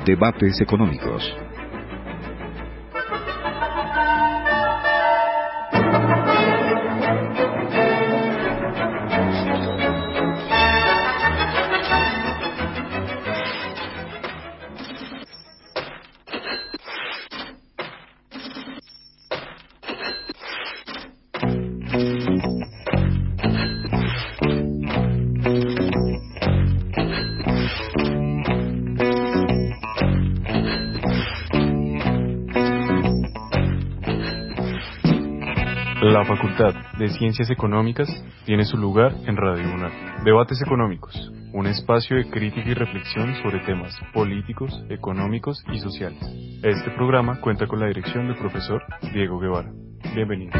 Debates económicos. La Facultad de Ciencias Económicas tiene su lugar en Radio UNAM. Debates económicos, un espacio de crítica y reflexión sobre temas políticos, económicos y sociales. Este programa cuenta con la dirección del profesor Diego Guevara. Bienvenidos.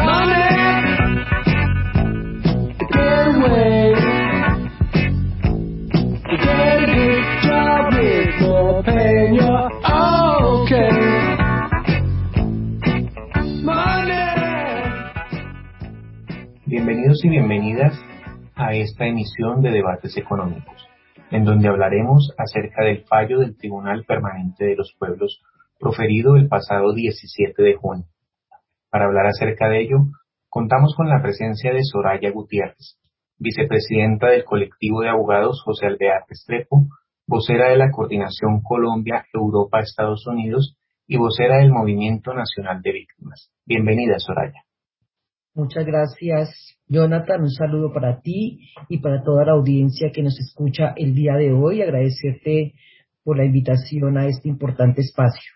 Bienvenidos y bienvenidas a esta emisión de Debates Económicos, en donde hablaremos acerca del fallo del Tribunal Permanente de los Pueblos proferido el pasado 17 de junio. Para hablar acerca de ello, contamos con la presencia de Soraya Gutiérrez, vicepresidenta del colectivo de abogados José Alvear Restrepo, vocera de la Coordinación Colombia-Europa-Estados Unidos y vocera del Movimiento Nacional de Víctimas. Bienvenida, Soraya. Muchas gracias, Jonathan. Un saludo para ti y para toda la audiencia que nos escucha el día de hoy. Agradecerte por la invitación a este importante espacio.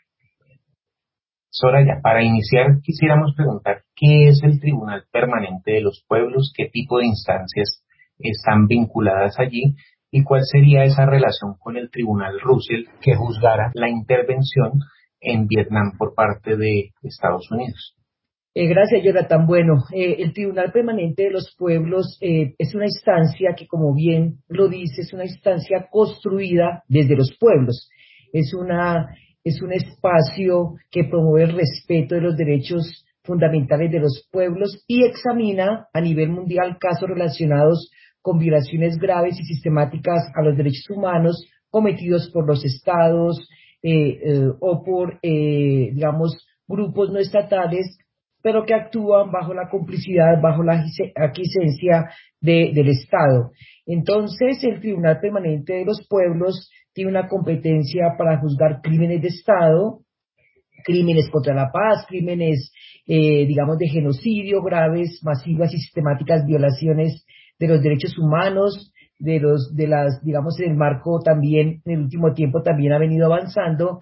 Soraya, para iniciar quisiéramos preguntar ¿qué es el Tribunal Permanente de los Pueblos? ¿Qué tipo de instancias están vinculadas allí? ¿Y cuál sería esa relación con el Tribunal Russell que juzgara la intervención en Vietnam por parte de Estados Unidos? Gracias, Jonathan. Bueno, el Tribunal Permanente de los Pueblos es una instancia que, como bien lo dice, es una instancia construida desde los pueblos. Es un espacio que promueve el respeto de los derechos fundamentales de los pueblos y examina a nivel mundial casos relacionados con violaciones graves y sistemáticas a los derechos humanos cometidos por los estados o por, digamos, grupos no estatales, pero que actúan bajo la complicidad, bajo la aquiescencia del Estado. Entonces, el Tribunal Permanente de los Pueblos tiene una competencia para juzgar crímenes de Estado, crímenes contra la paz, crímenes, digamos, de genocidio, graves, masivas y sistemáticas violaciones de los derechos humanos, digamos, en el marco también, en el último tiempo también ha venido avanzando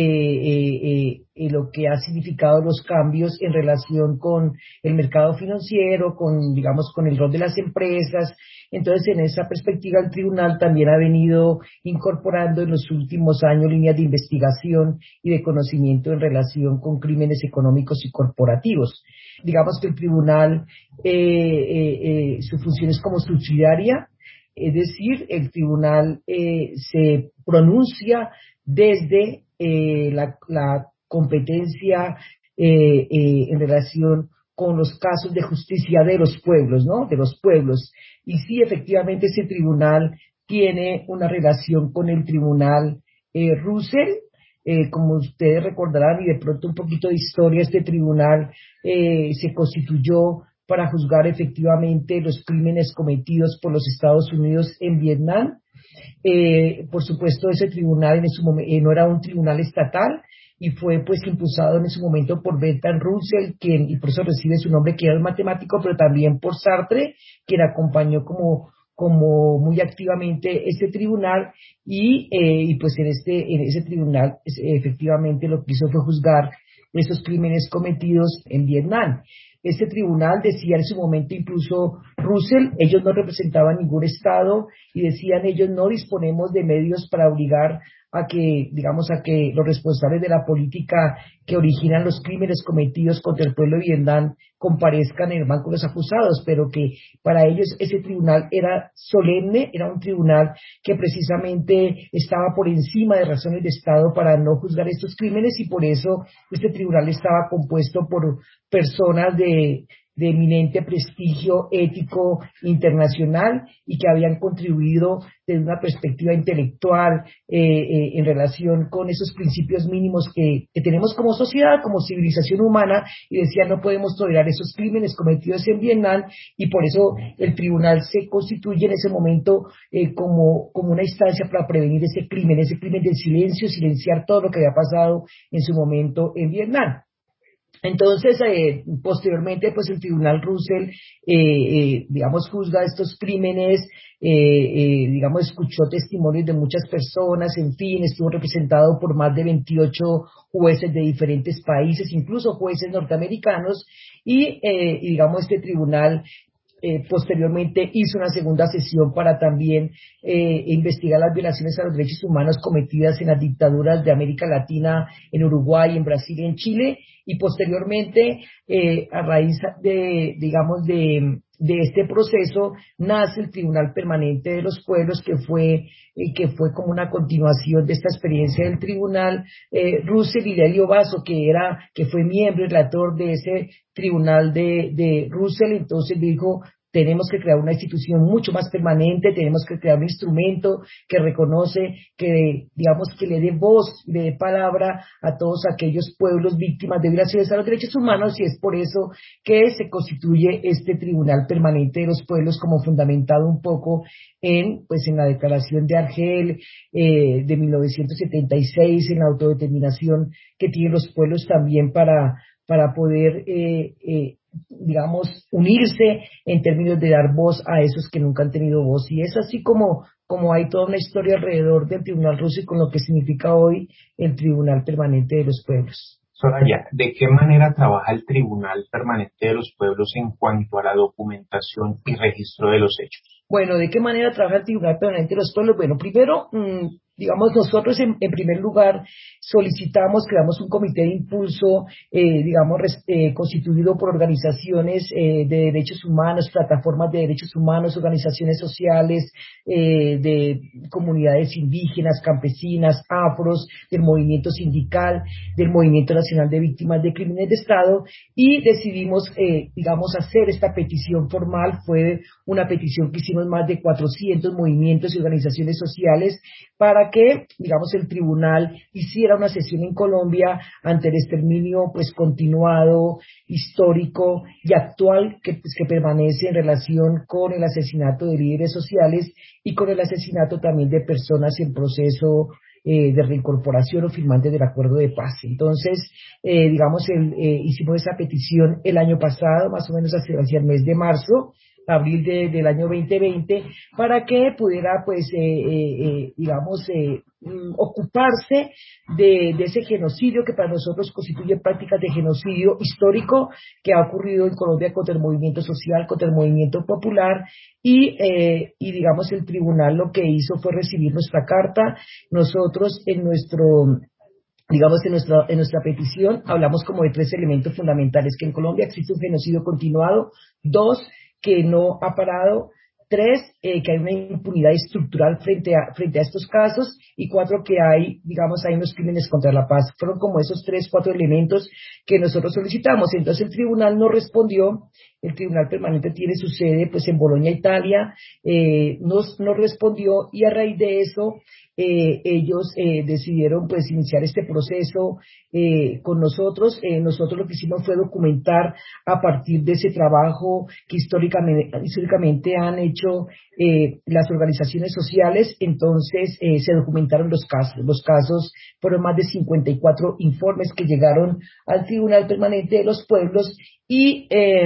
lo que ha significado los cambios en relación con el mercado financiero, digamos, con el rol de las empresas. Entonces, en esa perspectiva, el tribunal también ha venido incorporando en los últimos años líneas de investigación y de conocimiento en relación con crímenes económicos y corporativos. Digamos que el tribunal, su función es como subsidiaria. Es decir, el tribunal se pronuncia desde la competencia en relación con los casos de justicia de los pueblos, ¿no? De los pueblos. Y sí, efectivamente, ese tribunal tiene una relación con el tribunal Russell. Como ustedes recordarán, y de pronto un poquito de historia, este tribunal se constituyó para juzgar efectivamente los crímenes cometidos por los Estados Unidos en Vietnam. Por supuesto, ese tribunal en su no era un tribunal estatal y fue pues impulsado en ese momento por Bertrand Russell, y por eso recibe su nombre, que era un matemático, pero también por Sartre, quien acompañó como muy activamente este tribunal y pues en ese tribunal efectivamente lo que hizo fue juzgar esos crímenes cometidos en Vietnam. Este tribunal decía en su momento, incluso Russell, ellos no representaban ningún estado y decían ellos no disponemos de medios para obligar a que los responsables de la política que originan los crímenes cometidos contra el pueblo de Vietnam comparezcan en el banco de los acusados, pero que para ellos ese tribunal era solemne, era un tribunal que precisamente estaba por encima de razones de Estado para no juzgar estos crímenes y por eso este tribunal estaba compuesto por personas de de eminente prestigio ético internacional y que habían contribuido desde una perspectiva intelectual en relación con esos principios mínimos que tenemos como sociedad, como civilización humana, y decían no podemos tolerar esos crímenes cometidos en Vietnam, y por eso el tribunal se constituye en ese momento como una instancia para prevenir ese crimen del silencio, silenciar todo lo que había pasado en su momento en Vietnam. Entonces, posteriormente, pues el Tribunal Russell, digamos, juzga estos crímenes, digamos, escuchó testimonios de muchas personas, en fin, estuvo representado por más de 28 jueces de diferentes países, incluso jueces norteamericanos, y digamos, este tribunal posteriormente hizo una segunda sesión para también investigar las violaciones a los derechos humanos cometidas en las dictaduras de América Latina, en Uruguay, en Brasil y en Chile, y posteriormente, a raíz digamos, de este proceso, nace el Tribunal Permanente de los Pueblos, que fue como una continuación de esta experiencia del Tribunal Russell, y Lelio Basso, que fue miembro y relator de ese Tribunal de Russell, entonces dijo: tenemos que crear una institución mucho más permanente, tenemos que crear un instrumento que reconoce, que digamos que le dé voz, le dé palabra a todos aquellos pueblos víctimas de violaciones a los derechos humanos, y es por eso que se constituye este Tribunal Permanente de los Pueblos, como fundamentado un poco en la Declaración de Argel de 1976, en la autodeterminación que tienen los pueblos también para poder digamos, unirse en términos de dar voz a esos que nunca han tenido voz. Y es así como hay toda una historia alrededor del Tribunal Russell con lo que significa hoy el Tribunal Permanente de los Pueblos. Soraya, ¿de qué manera trabaja el Tribunal Permanente de los Pueblos en cuanto a la documentación y registro de los hechos? Bueno, ¿de qué manera trabaja el Tribunal Permanente de los Pueblos? Bueno, primero, digamos, nosotros en primer lugar creamos un comité de impulso, digamos, constituido por organizaciones de derechos humanos, plataformas de derechos humanos, organizaciones sociales, de comunidades indígenas, campesinas, afros, del movimiento sindical, del Movimiento Nacional de Víctimas de Crímenes de Estado, y decidimos, digamos, hacer esta petición formal. Fue una petición que hicimos más de 400 movimientos y organizaciones sociales para que, digamos, el tribunal hiciera una sesión en Colombia ante el exterminio, pues, continuado, histórico y actual que permanece en relación con el asesinato de líderes sociales y con el asesinato también de personas en proceso de reincorporación o firmantes del acuerdo de paz. Entonces, digamos, hicimos esa petición el año pasado, más o menos hacia el mes de marzo, abril del año 2020, para que pudiera, pues, digamos, ocuparse de ese genocidio que para nosotros constituye prácticas de genocidio histórico que ha ocurrido en Colombia contra el movimiento social, contra el movimiento popular, y digamos, el tribunal lo que hizo fue recibir nuestra carta. Nosotros digamos, en nuestra petición hablamos como de 3 elementos fundamentales: que en Colombia existe un genocidio continuado; 2, que no ha parado; 3, que hay una impunidad estructural frente a estos casos; y 4, que hay unos crímenes contra la paz. Fueron como esos 3, 4 elementos que nosotros solicitamos. Entonces el tribunal no respondió. El Tribunal Permanente tiene su sede, pues, en Bolonia, Italia. Nos respondió, y a raíz de eso ellos decidieron, pues, iniciar este proceso con nosotros. Nosotros lo que hicimos fue documentar a partir de ese trabajo que históricamente han hecho las organizaciones sociales. Entonces se documentaron los casos. Los casos fueron más de 54 informes que llegaron al Tribunal Permanente de los Pueblos, y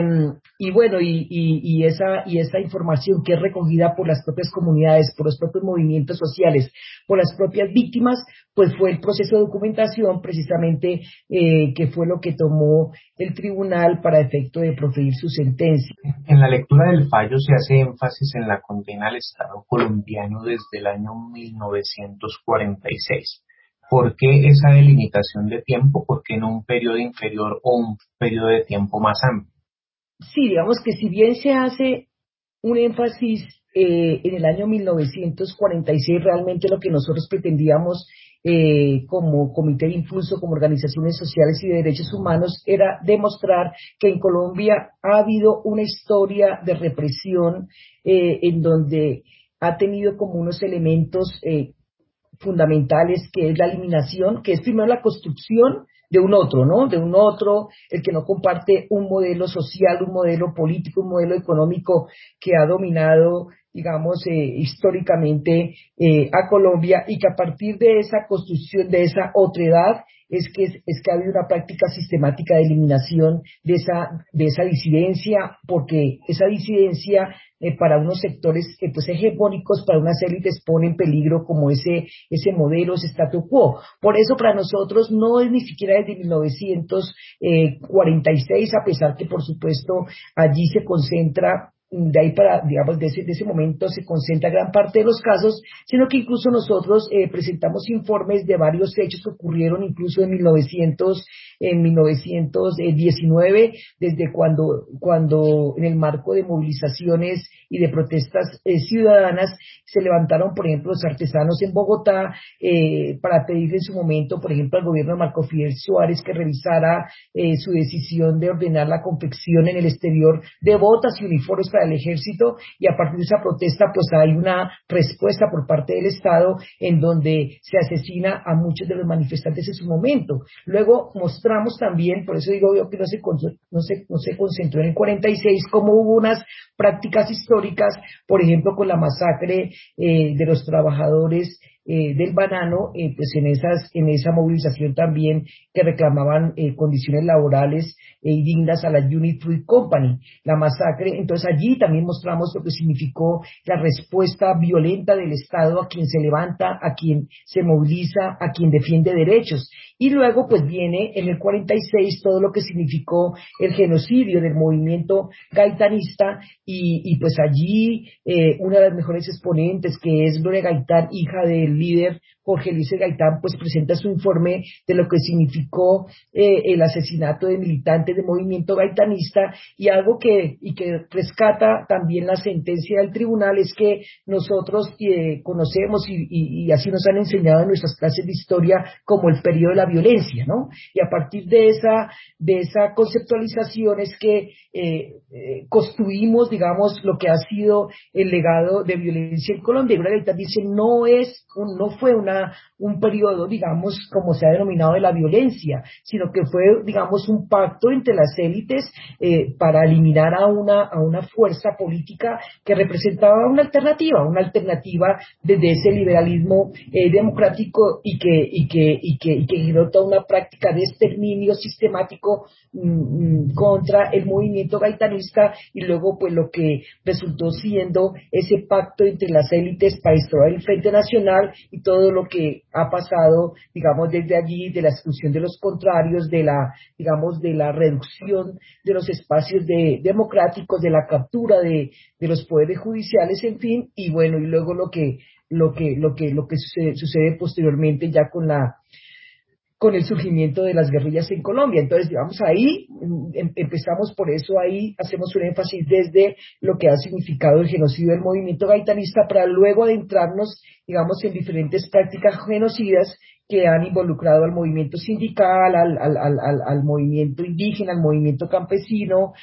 esa información, que es recogida por las propias comunidades, por los propios movimientos sociales, por las propias víctimas, pues fue el proceso de documentación precisamente que fue lo que tomó el tribunal para efecto de proferir su sentencia. En la lectura del fallo se hace énfasis en la condena al Estado colombiano desde el año 1946. ¿Por qué esa delimitación de tiempo? ¿Por qué no un periodo inferior o un periodo de tiempo más amplio? Sí, digamos que si bien se hace un énfasis en el año 1946 realmente lo que nosotros pretendíamos como Comité de Impulso, como organizaciones sociales y de derechos humanos, era demostrar que en Colombia ha habido una historia de represión en donde ha tenido como unos elementos fundamentales, que es la eliminación, que es primero la construcción de un otro, ¿no? De un otro, el que no comparte un modelo social, un modelo político, un modelo económico que ha dominado, digamos, históricamente a Colombia, y que a partir de esa construcción, de esa otredad, es que ha habido una práctica sistemática de eliminación de esa disidencia, porque esa disidencia para unos sectores pues hegemónicos, para unas élites, pone en peligro como ese modelo, ese statu quo. Por eso para nosotros no es ni siquiera desde 1946, a pesar que por supuesto allí se concentra, de ahí para, digamos, de ese momento se concentra gran parte de los casos, sino que incluso nosotros presentamos informes de varios hechos que ocurrieron incluso en 1919, desde cuando en el marco de movilizaciones y de protestas ciudadanas se levantaron, por ejemplo, los artesanos en Bogotá para pedirle en su momento, por ejemplo, al gobierno de Marco Fidel Suárez que revisara su decisión de ordenar la confección en el exterior de botas y uniformes para el ejército, y a partir de esa protesta pues hay una respuesta por parte del Estado en donde se asesina a muchos de los manifestantes en su momento. Luego mostramos también, por eso digo yo que no se concentró en el 46, como hubo unas prácticas históricas, por ejemplo con la masacre de los trabajadores del banano, pues en esa movilización también que reclamaban condiciones laborales y dignas a la Unit Fruit Company, la masacre. Entonces allí también mostramos lo que significó la respuesta violenta del Estado a quien se levanta, a quien se moviliza, a quien defiende derechos. Y luego pues viene en el 46 todo lo que significó el genocidio del movimiento gaitanista, y pues allí una de las mejores exponentes, que es Gloria Gaitán, hija del líder Jorge Luis Gaitán, pues presenta su informe de lo que significó el asesinato de militantes del movimiento gaitanista, y algo que rescata también la sentencia del tribunal es que nosotros conocemos y así nos han enseñado en nuestras clases de historia como el periodo de la violencia, ¿no? Y a partir de esa conceptualización es que construimos, digamos, lo que ha sido el legado de violencia en Colombia. Y Gloria Gaitán dice, no fue un periodo, digamos, como se ha denominado, de la violencia, sino que fue, digamos, un pacto entre las élites para eliminar a una fuerza política que representaba una alternativa desde ese liberalismo democrático, y que generó toda una práctica de exterminio sistemático contra el movimiento gaitanista, y luego pues lo que resultó siendo ese pacto entre las élites para instaurar el Frente Nacional, y todo lo que ha pasado, digamos, desde allí, de la exclusión de los contrarios, de la reducción de los espacios democráticos, de la captura de los poderes judiciales, en fin, y bueno, y luego lo que sucede posteriormente ya con el surgimiento de las guerrillas en Colombia. Entonces, digamos, ahí empezamos, por eso ahí hacemos un énfasis desde lo que ha significado el genocidio del movimiento gaitanista, para luego adentrarnos, digamos, en diferentes prácticas genocidas que han involucrado al movimiento sindical, al movimiento indígena, al movimiento campesino,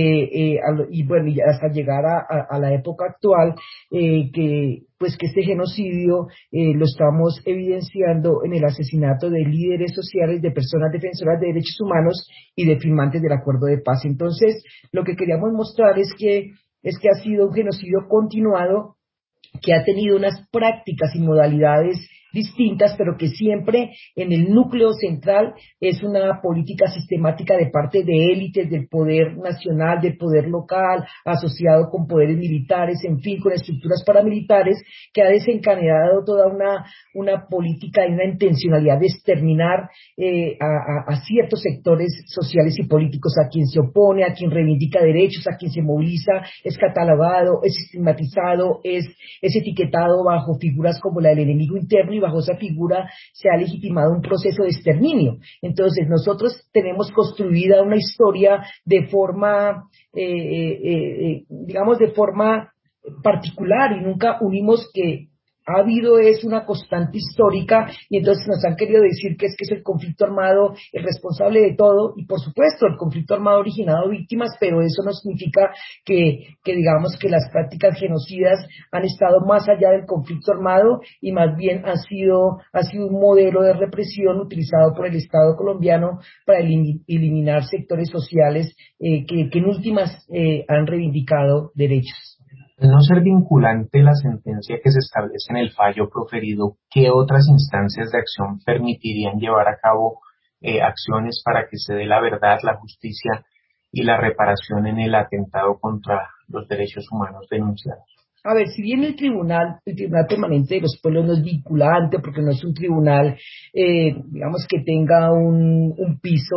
y bueno, y hasta llegar a la época actual, que este genocidio lo estamos evidenciando en el asesinato de líderes sociales, de personas defensoras de derechos humanos y de firmantes del acuerdo de paz. Entonces, lo que queríamos mostrar es que ha sido un genocidio continuado, que ha tenido unas prácticas y modalidades distintas, pero que siempre en el núcleo central es una política sistemática de parte de élites del poder nacional, del poder local, asociado con poderes militares, en fin, con estructuras paramilitares, que ha desencadenado toda una política y una intencionalidad de exterminar a ciertos sectores sociales y políticos, a quien se opone, a quien reivindica derechos, a quien se moviliza, es catalogado, es estigmatizado, es etiquetado bajo figuras como la del enemigo interno, y bajo esa figura se ha legitimado un proceso de exterminio. Entonces nosotros tenemos construida una historia de forma, digamos, de forma particular y nunca unimos que ha habido es una constante histórica y entonces nos han querido decir que es el conflicto armado el responsable de todo y por supuesto el conflicto armado ha originado víctimas, pero eso no significa que digamos que las prácticas genocidas han estado más allá del conflicto armado y más bien ha sido un modelo de represión utilizado por el Estado colombiano para eliminar sectores sociales que en últimas han reivindicado derechos. Al no ser vinculante la sentencia que se establece en el fallo proferido, ¿qué otras instancias de acción permitirían llevar a cabo acciones para que se dé la verdad, la justicia y la reparación en el atentado contra los derechos humanos denunciados? A ver, si bien el Tribunal Permanente de los Pueblos no es vinculante, porque no es un tribunal, digamos que tenga un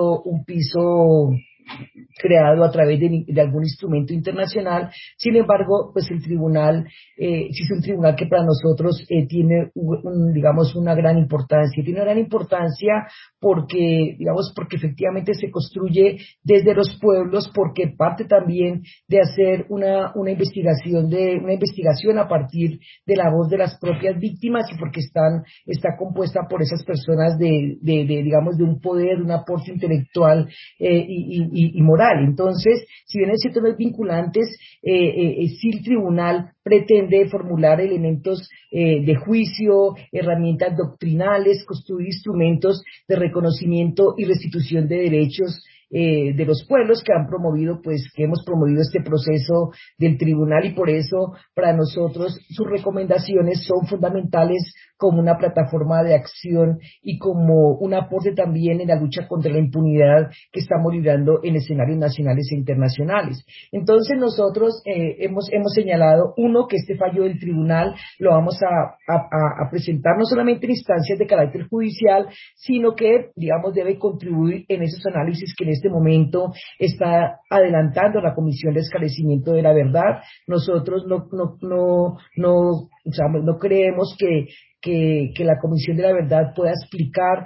piso creado a través de algún instrumento internacional. Sin embargo, pues el tribunal, sí es un tribunal que para nosotros tiene, digamos, una gran importancia. Tiene una gran importancia porque efectivamente se construye desde los pueblos, porque parte también de hacer una investigación a partir de la voz de las propias víctimas y porque está compuesta por esas personas digamos, de un poder, de un aporte intelectual y moral. Entonces, si bien es cierto no es vinculantes, sí el tribunal pretende formular elementos de juicio, herramientas doctrinales, construir instrumentos de reconocimiento y restitución de derechos de los pueblos que hemos promovido este proceso del tribunal y por eso para nosotros sus recomendaciones son fundamentales como una plataforma de acción y como un aporte también en la lucha contra la impunidad que estamos librando en escenarios nacionales e internacionales. Entonces nosotros hemos señalado, uno, que este fallo del tribunal lo vamos a presentar no solamente en instancias de carácter judicial, sino que, digamos, debe contribuir en esos análisis que en este momento está adelantando la Comisión de Esclarecimiento de la Verdad. Nosotros no creemos que la Comisión de la Verdad pueda explicar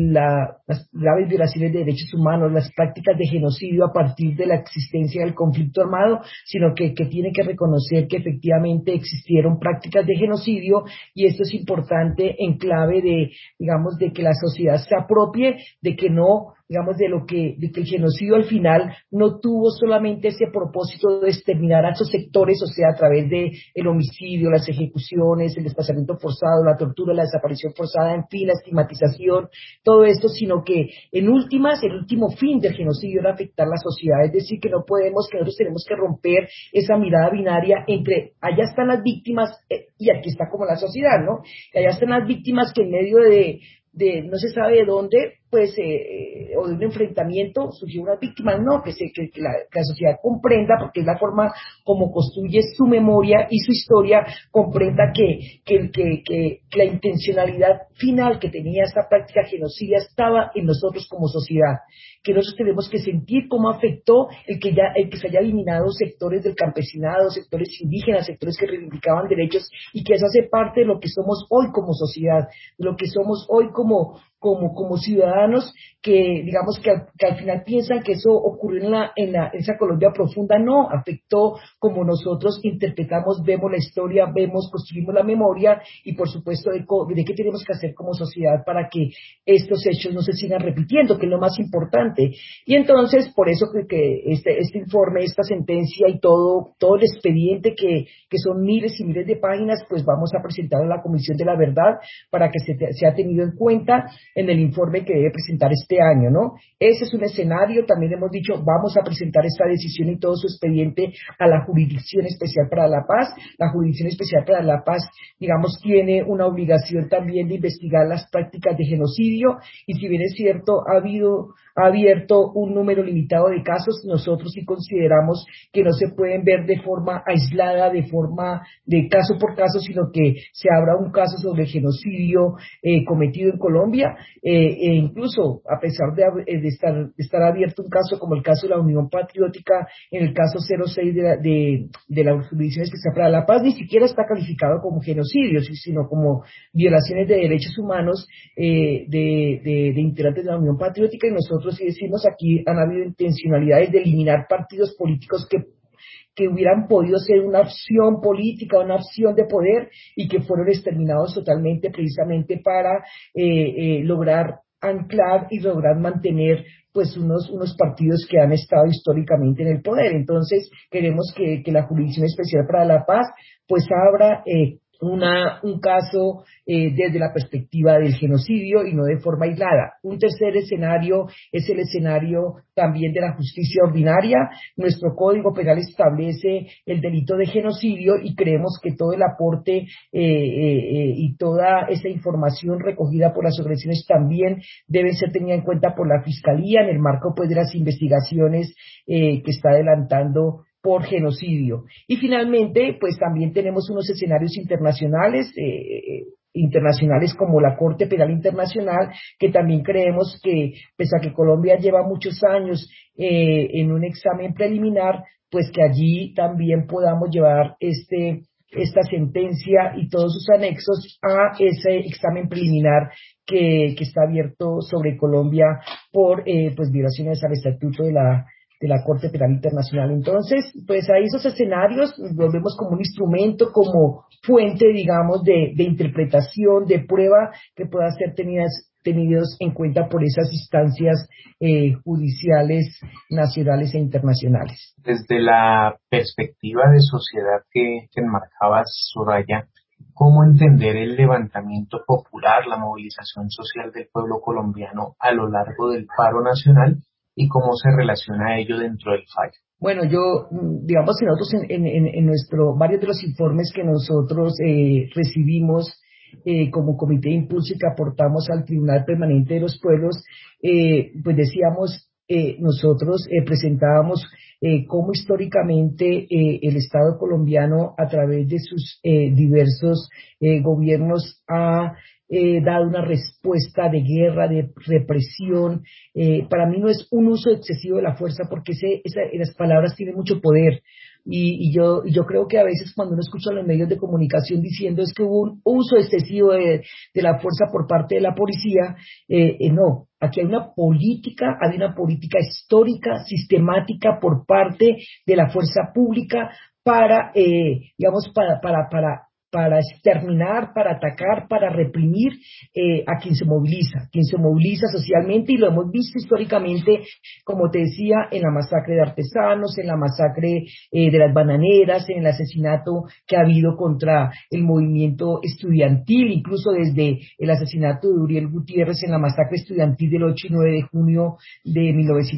las graves violaciones de derechos humanos, las prácticas de genocidio a partir de la existencia del conflicto armado, sino que tiene que reconocer que efectivamente existieron prácticas de genocidio y esto es importante en clave digamos, de que la sociedad se apropie, de que no, digamos, de que el genocidio al final no tuvo solamente ese propósito de exterminar a esos sectores, o sea, a través de el homicidio, las ejecuciones, el desplazamiento forzado, la tortura, la desaparición forzada, en fin, la estigmatización, todo esto, sino que en últimas, el último fin del genocidio era afectar la sociedad, es decir, que nosotros tenemos que romper esa mirada binaria entre allá están las víctimas y aquí está como la sociedad, ¿no? Y allá están las víctimas que en medio de no se sabe de dónde, pues, o de un enfrentamiento surgió una víctima, no, que la sociedad comprenda, porque es la forma como construye su memoria y su historia, comprenda que la intencionalidad final que tenía esta práctica genocida estaba en nosotros como sociedad, que nosotros tenemos que sentir cómo afectó el que se haya eliminado sectores del campesinado, sectores indígenas, sectores que reivindicaban derechos y que eso hace parte de lo que somos hoy como sociedad, de lo que somos hoy como ciudadanos que digamos que al final piensan que eso ocurrió en esa Colombia profunda. No, afectó como nosotros interpretamos, vemos la historia, construimos la memoria y por supuesto de qué tenemos que hacer como sociedad para que estos hechos no se sigan repitiendo, que es lo más importante. Y entonces por eso que este informe, esta sentencia y todo el expediente que son miles y miles de páginas, pues vamos a presentar a la Comisión de la Verdad para que sea tenido en cuenta en el informe que debe presentar este año, ¿no? Ese es un escenario. También hemos dicho, vamos a presentar esta decisión y todo su expediente a la Jurisdicción Especial para la Paz. La Jurisdicción Especial para la Paz, digamos, tiene una obligación también de investigar las prácticas de genocidio y si bien es cierto, ha abierto un número limitado de casos, nosotros sí consideramos que no se pueden ver de forma aislada, de forma de caso por caso, sino que se abra un caso sobre genocidio cometido en Colombia, e incluso a pesar de estar abierto un caso como el caso de la Unión Patriótica, en el caso 06 de la Jurisdicción Especial para la Paz, ni siquiera está calificado como genocidio, sino como violaciones de derechos humanos de integrantes de la Unión Patriótica, y nosotros sí decimos aquí han habido intencionalidades de eliminar partidos políticos que que hubieran podido ser una opción política, una opción de poder, y que fueron exterminados totalmente precisamente para lograr anclar y lograr mantener pues unos partidos que han estado históricamente en el poder. Entonces queremos que la Jurisdicción Especial para la Paz pues abra un caso desde la perspectiva del genocidio y no de forma aislada. Un tercer escenario es el escenario también de la justicia ordinaria. Nuestro Código Penal establece el delito de genocidio y creemos que todo el aporte y toda esa información recogida por las organizaciones también debe ser tenida en cuenta por la Fiscalía en el marco pues de las investigaciones que está adelantando por genocidio. Y finalmente, pues también tenemos unos escenarios internacionales como la Corte Penal Internacional, que también creemos que, pese a que Colombia lleva muchos años en un examen preliminar, pues que allí también podamos llevar esta sentencia y todos sus anexos a ese examen preliminar que está abierto sobre Colombia por pues violaciones al estatuto de la Corte Penal Internacional. Entonces, pues ahí esos escenarios los vemos como un instrumento, como fuente, digamos, de interpretación, de prueba que pueda ser tenidos en cuenta por esas instancias judiciales nacionales e internacionales. Desde la perspectiva de sociedad que enmarcabas, Soraya, ¿cómo entender el levantamiento popular, la movilización social del pueblo colombiano a lo largo del paro nacional y cómo se relaciona ello dentro del fallo? Bueno, digamos que nosotros varios de los informes que nosotros recibimos como Comité de Impulso y que aportamos al Tribunal Permanente de los Pueblos, pues decíamos, nosotros presentábamos cómo históricamente el Estado colombiano, a través de sus diversos gobiernos, ha dado una respuesta de guerra, de represión. Para mí no es un uso excesivo de la fuerza, porque las palabras tienen mucho poder. Y yo creo que a veces cuando uno escucha a los medios de comunicación diciendo es que hubo un uso excesivo de la fuerza por parte de la policía, no. Aquí hay una política histórica, sistemática por parte de la fuerza pública para, digamos, para exterminar, para atacar, para reprimir a quien se moviliza socialmente, y lo hemos visto históricamente, como te decía, en la masacre de artesanos, en la masacre de las bananeras, en el asesinato que ha habido contra el movimiento estudiantil, incluso desde el asesinato de Uriel Gutiérrez en la masacre estudiantil del 8 y 9 de junio de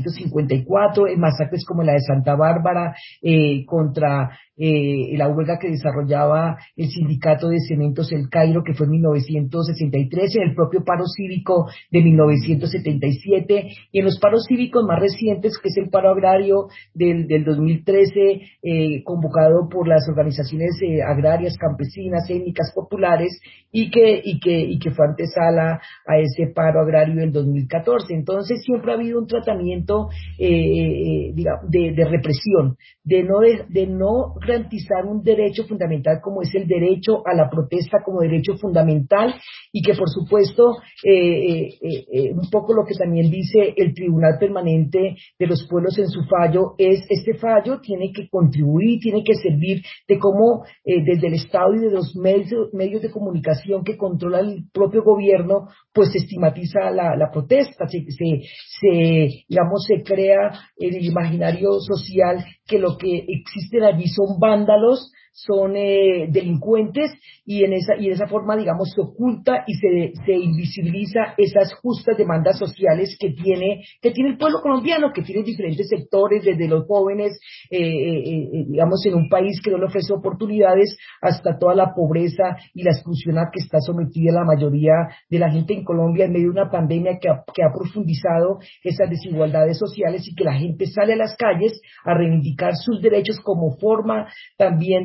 1954, en masacres como la de Santa Bárbara contra la huelga que desarrollaba el sindicato de cementos El Cairo, que fue en 1963, en el propio paro cívico de 1977, y en los paros cívicos más recientes, que es el paro agrario del 2013, convocado por las organizaciones agrarias, campesinas, étnicas, populares, y que fue antesala a ese paro agrario del 2014. Entonces siempre ha habido un tratamiento de represión, de no garantizar un derecho fundamental como es el derecho a la protesta como derecho fundamental, y que por supuesto un poco lo que también dice el Tribunal Permanente de los Pueblos en su fallo es: este fallo tiene que contribuir, tiene que servir de cómo desde el Estado y de los medios de comunicación que controla el propio gobierno, pues se estigmatiza la protesta, digamos, se crea en el imaginario social que lo que existen allí son vándalos, son delincuentes, y en esa forma, digamos, se oculta y se invisibiliza esas justas demandas sociales que tiene el pueblo colombiano, que tiene diferentes sectores, desde los jóvenes, digamos, en un país que no le ofrece oportunidades, hasta toda la pobreza y la exclusión a que está sometida la mayoría de la gente en Colombia en medio de una pandemia que ha profundizado esas desigualdades sociales, y que la gente sale a las calles a reivindicar sus derechos como forma también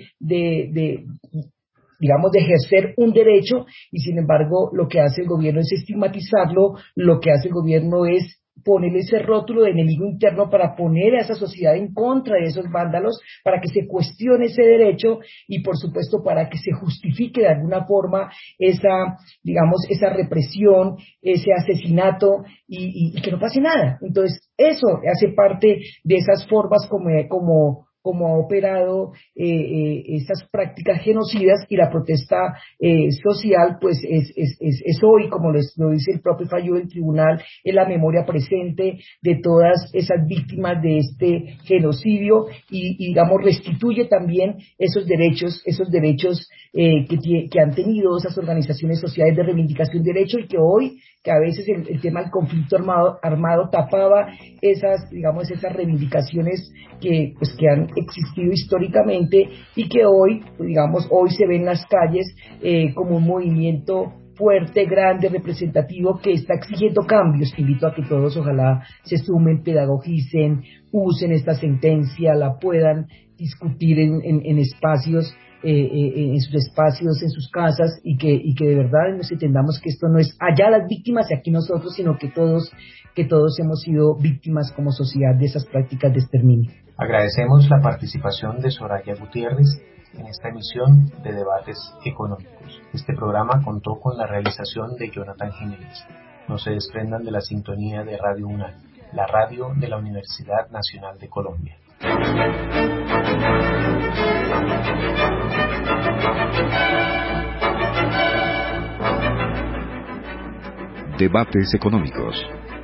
digamos, de ejercer un derecho. Y sin embargo lo que hace el gobierno es estigmatizarlo, lo que hace el gobierno es ponerle ese rótulo de enemigo interno para poner a esa sociedad en contra de esos vándalos, para que se cuestione ese derecho y por supuesto para que se justifique de alguna forma esa represión, ese asesinato, y que no pase nada. Entonces eso hace parte de esas formas como cómo ha operado estas prácticas genocidas, y la protesta social pues es hoy, como lo dice el propio fallo del tribunal, es la memoria presente de todas esas víctimas de este genocidio, y digamos restituye también esos derechos que han tenido esas organizaciones sociales de reivindicación de derechos, y que hoy, que a veces el tema del conflicto armado tapaba esas reivindicaciones que han existido históricamente, y que hoy, hoy se ven en las calles como un movimiento fuerte, grande, representativo, que está exigiendo cambios. Invito a que todos ojalá se sumen, pedagogicen, usen esta sentencia, la puedan discutir en espacios, en sus espacios, en sus casas, y que de verdad nos entendamos que esto no es allá las víctimas y aquí nosotros, sino que todos hemos sido víctimas como sociedad de esas prácticas de exterminio. Agradecemos la participación de Soraya Gutiérrez en esta emisión de Debates Económicos. Este programa contó con la realización de Jonathan Jiménez. No se desprendan de la sintonía de Radio UNAM, la radio de la Universidad Nacional de Colombia. Debates Económicos.